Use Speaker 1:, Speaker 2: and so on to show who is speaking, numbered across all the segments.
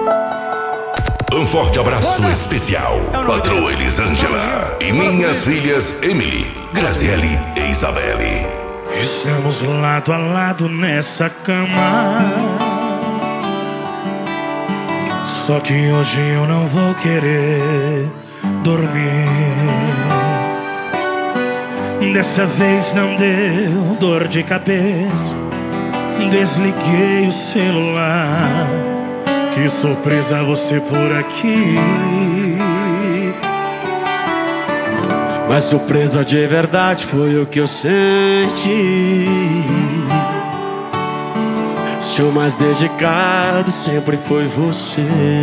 Speaker 1: Um forte abraço especial, patroa Elisângela e minhas filhas Emily, Graziele e Isabelle.
Speaker 2: Estamos lado a lado nessa cama, só que hoje eu não vou querer dormir. Dessa vez não deu dor de cabeça, desliguei o celular. Que surpresa você por aqui.
Speaker 3: Mas surpresa de verdade foi o que eu senti. Seu mais dedicado sempre foi você.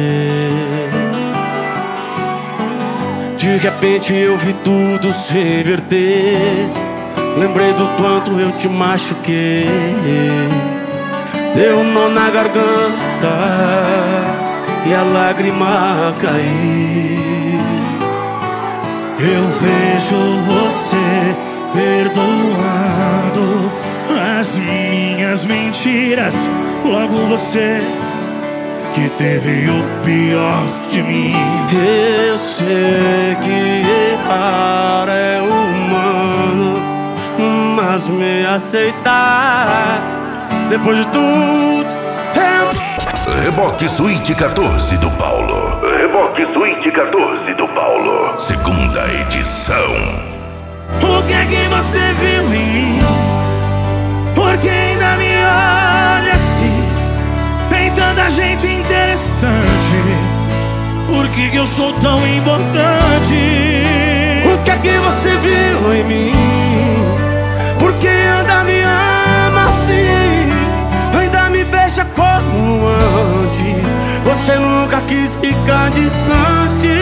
Speaker 3: De repente eu vi tudo se reverter. Lembrei do quanto eu te machuquei. Deu um nó na garganta e a lágrima cair.
Speaker 2: Eu vejo você perdoando as minhas mentiras. Logo você que teve o pior de mim.
Speaker 3: Eu sei que errar é humano, mas me aceitar depois de tudo
Speaker 1: Reboque Suíte 14 do Paulo. Reboque Suíte 14 do Paulo. Segunda edição.
Speaker 2: O que é que você viu em mim? Porque ainda me olha assim? Tem tanta gente interessante. Por que eu sou tão importante?
Speaker 3: O que é que você viu em mim? Porque ainda me ama assim? Ainda me beija como antes? Você nunca quis ficar distante.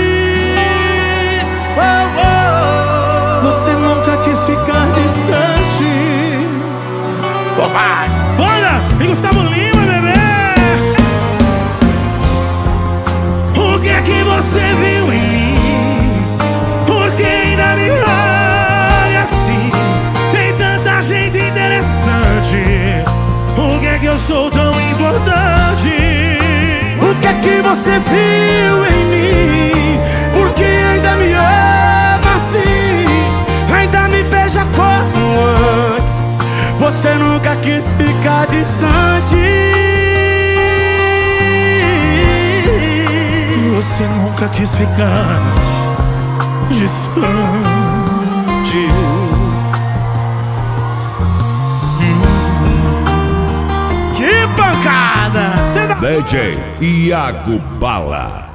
Speaker 2: Você nunca quis ficar distante. Bora! E Gustavo Lima, bebê! O que é que você viu em mim? Porque ainda me olha assim? Tem tanta gente interessante. Por que é que eu sou tão importante?
Speaker 3: O que é que você viu em mim? Porque ainda me ama assim? Ainda me beija como antes? Você nunca quis ficar distante.
Speaker 2: Você nunca quis ficar distante.
Speaker 3: Que pancada!
Speaker 1: DJ Iago Bala.